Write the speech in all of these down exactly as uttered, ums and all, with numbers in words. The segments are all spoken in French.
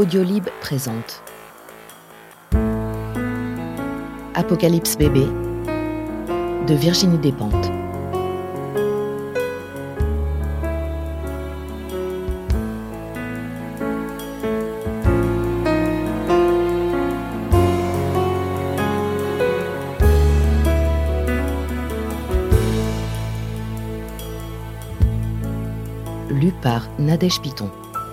Audiolib présente Apocalypse bébé de Virginie Despentes. Lu par Nadège Piton.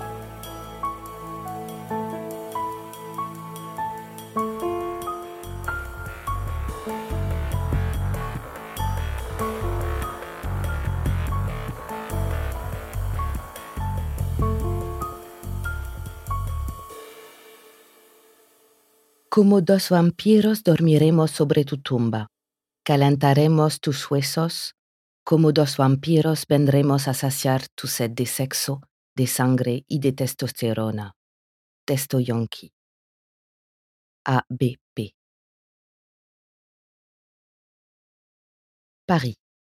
Como dos vampiros dormiremos sobre tu tumba, calentaremos tus huesos, como dos vampiros vendremos a saciar tu sed de sexo, de sangre y de testosterona. Testo Yonki. A B P. Paris.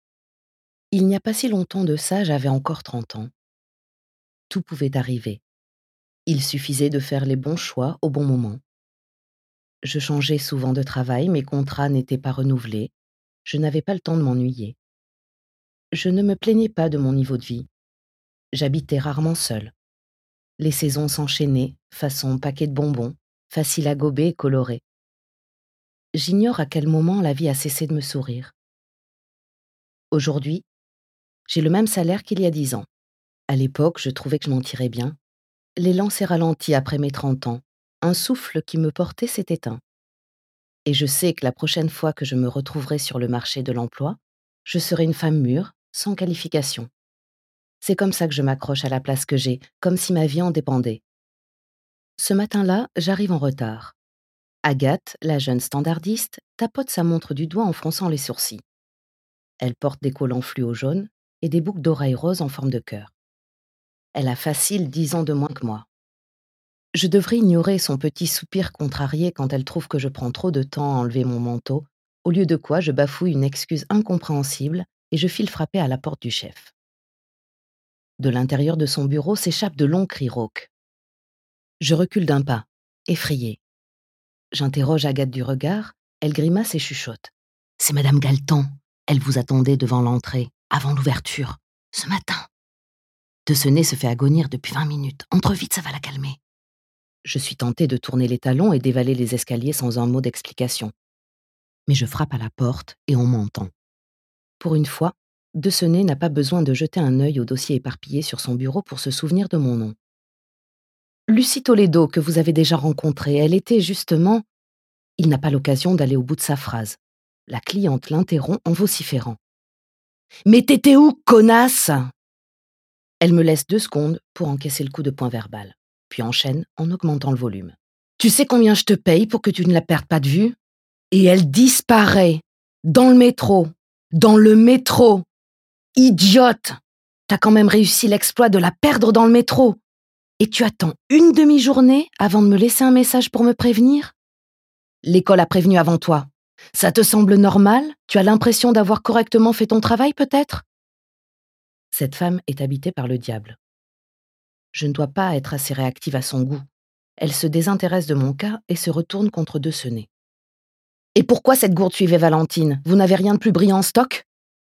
Il n'y a pas si longtemps de ça, j'avais encore trente ans. Tout pouvait arriver. Il suffisait de faire les bons choix au bon moment. Je changeais souvent de travail, mes contrats n'étaient pas renouvelés. Je n'avais pas le temps de m'ennuyer. Je ne me plaignais pas de mon niveau de vie. J'habitais rarement seule. Les saisons s'enchaînaient, façon paquet de bonbons, facile à gober et coloré. J'ignore à quel moment la vie a cessé de me sourire. Aujourd'hui, j'ai le même salaire qu'il y a dix ans. À l'époque, je trouvais que je m'en tirais bien. L'élan s'est ralenti après mes trente ans. Un souffle qui me portait s'est éteint. Et je sais que la prochaine fois que je me retrouverai sur le marché de l'emploi, je serai une femme mûre, sans qualification. C'est comme ça que je m'accroche à la place que j'ai, comme si ma vie en dépendait. Ce matin-là, j'arrive en retard. Agathe, la jeune standardiste, tapote sa montre du doigt en fronçant les sourcils. Elle porte des collants fluo jaunes et des boucles d'oreilles roses en forme de cœur. Elle a facile dix ans de moins que moi. Je devrais ignorer son petit soupir contrarié quand elle trouve que je prends trop de temps à enlever mon manteau, au lieu de quoi je bafouille une excuse incompréhensible et je file frapper à la porte du chef. De l'intérieur de son bureau s'échappent de longs cris rauques. Je recule d'un pas, effrayée. J'interroge Agathe du regard, elle grimace et chuchote. « C'est Madame Galton, elle vous attendait devant l'entrée, avant l'ouverture, ce matin. » De ce nez se fait agonir depuis vingt minutes. Entre vite, ça va la calmer. Je suis tentée de tourner les talons et d'évaler les escaliers sans un mot d'explication. Mais je frappe à la porte et on m'entend. Pour une fois, De Senez n'a pas besoin de jeter un œil au dossier éparpillé sur son bureau pour se souvenir de mon nom. Lucie Toledo, que vous avez déjà rencontrée, elle était justement... Il n'a pas l'occasion d'aller au bout de sa phrase. La cliente l'interrompt en vociférant. « Mais t'étais où, connasse ?» Elle me laisse deux secondes pour encaisser le coup de poing verbal, puis enchaîne en augmentant le volume. « Tu sais combien je te paye pour que tu ne la perdes pas de vue ? Et elle disparaît dans le métro, dans le métro. Idiote ! T'as quand même réussi l'exploit de la perdre dans le métro. Et tu attends une demi-journée avant de me laisser un message pour me prévenir ? L'école a prévenu avant toi. Ça te semble normal ? Tu as l'impression d'avoir correctement fait ton travail, peut-être ? Cette femme est habitée par le diable. Je ne dois pas être assez réactive à son goût. Elle se désintéresse de mon cas et se retourne contre De Senez. « Et pourquoi cette gourde suivait Valentine ? Vous n'avez rien de plus brillant en stock ?»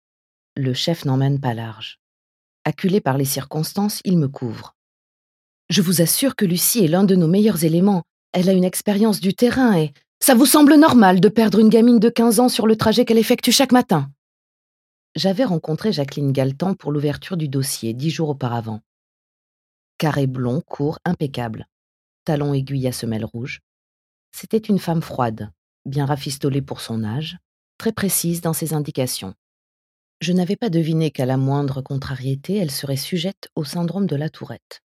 Le chef n'emmène pas large. Acculé par les circonstances, il me couvre. « Je vous assure que Lucie est l'un de nos meilleurs éléments. Elle a une expérience du terrain et... Ça vous semble normal de perdre une gamine de quinze ans sur le trajet qu'elle effectue chaque matin ?» J'avais rencontré Jacqueline Galton pour l'ouverture du dossier, dix jours auparavant. Carré blond, court, impeccable. Talons aiguilles à semelles rouges. C'était une femme froide, bien rafistolée pour son âge, très précise dans ses indications. Je n'avais pas deviné qu'à la moindre contrariété, elle serait sujette au syndrome de la tourette.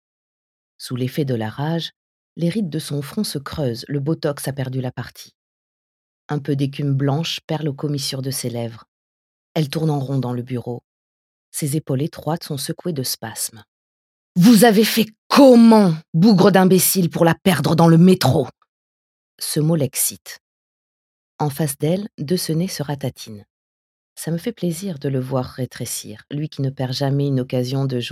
Sous l'effet de la rage, les rides de son front se creusent, le botox a perdu la partie. Un peu d'écume blanche perle aux commissures de ses lèvres. Elle tourne en rond dans le bureau. Ses épaules étroites sont secouées de spasmes. « Vous avez fait comment, bougre d'imbécile, pour la perdre dans le métro ?» Ce mot l'excite. En face d'elle, De Senez se ratatine. Ça me fait plaisir de le voir rétrécir, lui qui ne perd jamais une occasion de jouer